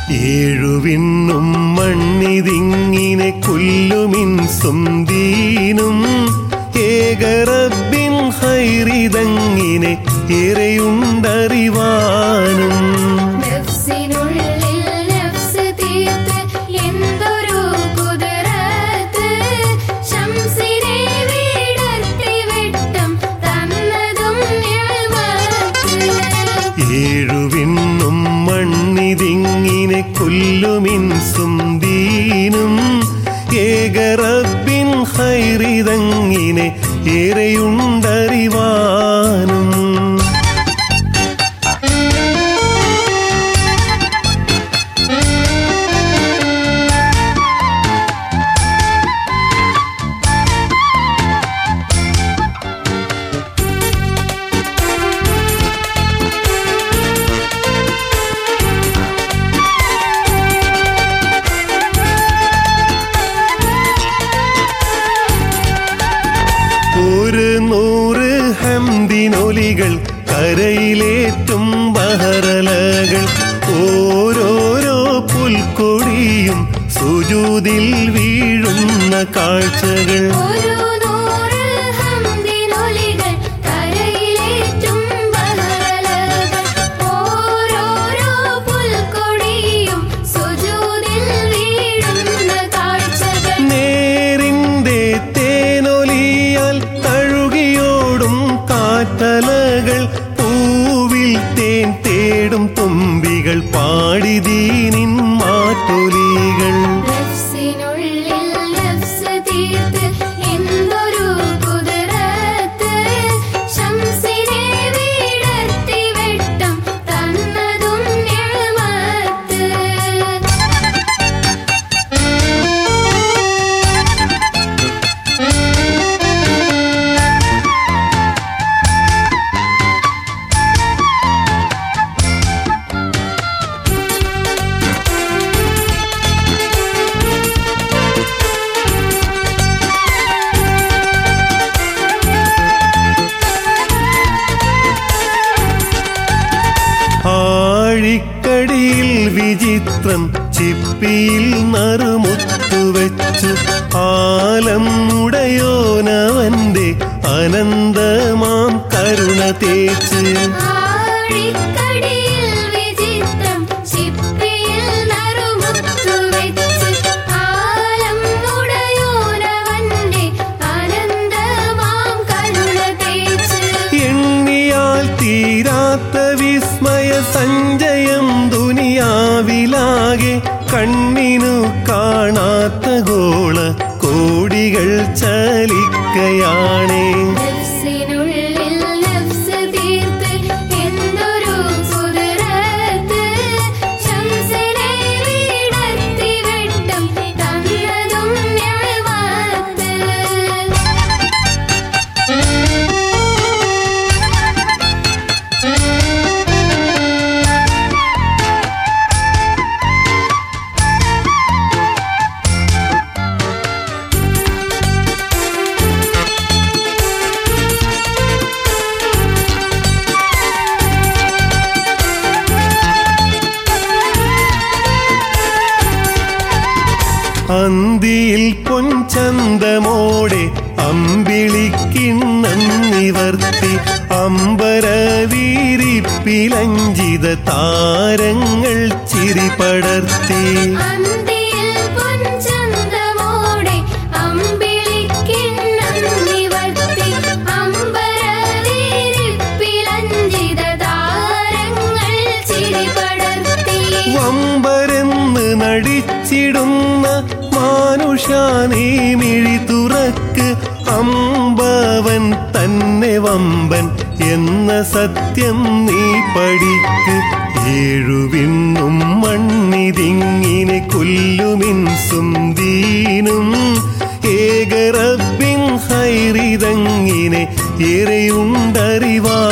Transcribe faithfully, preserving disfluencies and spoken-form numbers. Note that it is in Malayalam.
ഏഴുവിണ്ണും മണ്ണിതിങ്ങിനെ കൊല്ലുമിൻസും ദീനും ഏകറബ്ബിൻ ഹൈറിതങ്ങിനെ ഏറെയുണ്ടറിവാനും. ഏഴുവിണ്ണും മണ്ണിതിങ്ങിനെ കൊല്ലുമിൻസും ദീനും ഏകറബ്ബിൻ ഹൈറിതങ്ങിനെ ഏറെയുണ്ടറിവാനും. ഒരു നൂറ് ഹംദിനൊലികൾ കരയിലേറ്റും ബഹറലകൾ ഓരോരോ പുൽക്കൊടിയും സുജൂദിൽ വീഴുന്ന കാഴ്ചകൾ. തലകൾ പൂവിൽ തേൻ തേടും തുമ്പികൾ പാടിദീനിൻ മാറ്റൊലികൾ. ആഴിക്കടിയിൽ വിചിത്രം ചിപ്പിയിൽ നറുമുത്തുവെച്ചു ആലം ഉടയോനവന്റെ അനന്തമാം കരുണ തേച്ച്. എണ്ണിയാൽ തീരാത്ത വിസ്മയ സഞ്ചയം ദുനിയാവിലാകെ കണ്ണിനു കാണാത്ത ഗോള കോടികൾ ചലിക്കയാണേ. അന്തിയിൽ പൊൻചന്തമോടെ അമ്പിളിക്കിണ്ണം നിവർത്തി അമ്പരവീരിപ്പിലഞ്ചിത താരങ്ങൾ ചിരിപടർത്തി. വമ്പരെന്ന് നടിച്ചിടുന്ന മാനുഷാനീ മിഴി തുറക്ക് അമ്പവൻ തന്നെ വമ്പൻ എന്ന സത്യം നീ പഠിക്ക്. ഏഴുവിണ്ണും മണ്ണിതിങ്ങിനെ കൊല്ലുമിൻസും ദീനും ഏകറബ്ബിൻ ഹൈറിതങ്ങിനെ ഏറെയുണ്ടറിവാ.